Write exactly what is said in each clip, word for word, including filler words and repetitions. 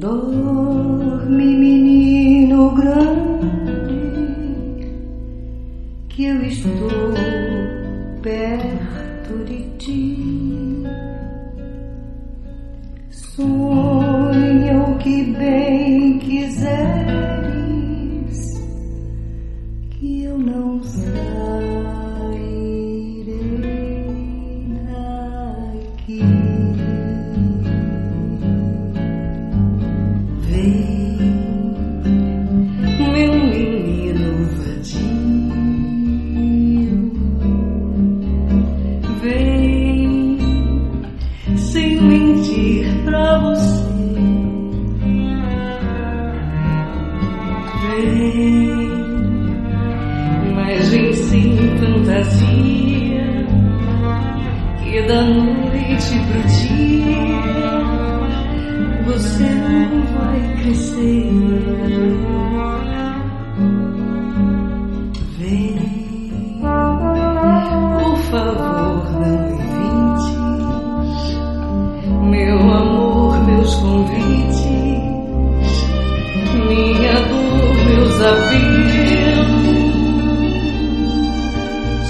Dorme, menino grande, que eu estou perto de ti. Sonha o que bem quiseres, que eu não sairei daqui. Meu menino vadio, vem sem mentir pra você. Vem, mas vem sem fantasia, que da noite pro dia você não vai crescer. Vem, por favor, não evites, meu amor, meus convites, minha dor, meus apelos.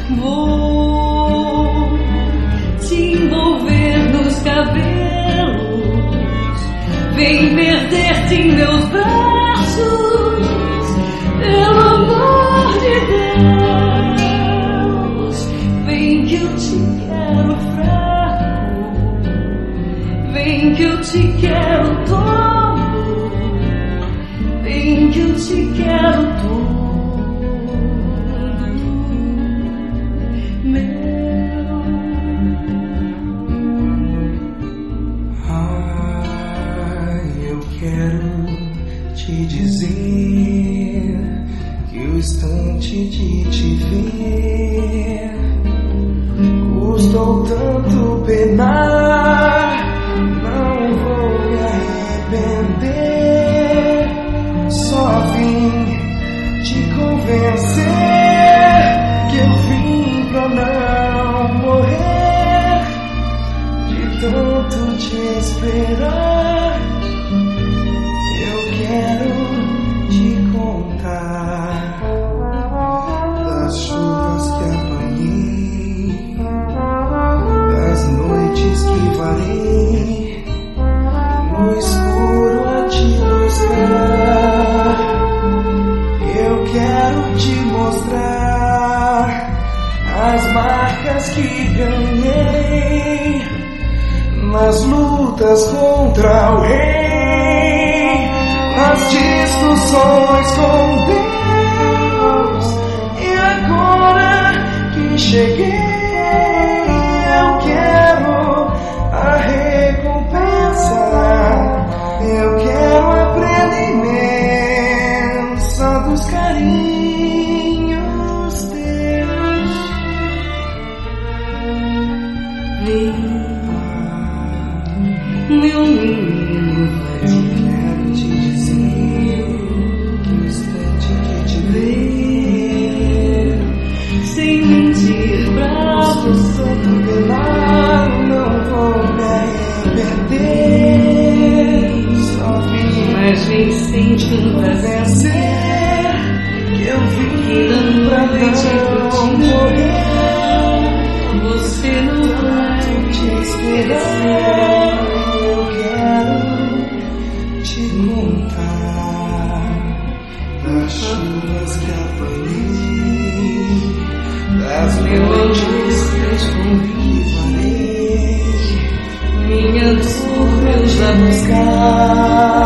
Vou te envolver nos cabelos, vem perder-te em meus braços, pelo amor de Deus. Vem que eu te quero fraco, vem que eu te quero todo, vem que eu te quero todo. Quero te dizer que o instante de te ver custou tanto penar. Não vou me arrepender, só vim te convencer que eu vim pra não morrer de tanto te esperar. Quero te contar das chuvas que apanhei, das noites que varei no escuro a te buscar. Eu quero te mostrar as marcas que ganhei nas lutas contra o rei, nas discussões com Deus. E agora que cheguei, eu quero a recompensa, eu quero a prenda imensa dos carinhos teus. Vem, meu menino vadio, sem mentir pra você. Não vou me arrepender, só vim, mas vem sem fantasia, que eu vim pra noite não morrer. Você não vai te esperar. Eu quero te contar das chuvas que apanhei, das noites que varei, minha dor, meus a buscar.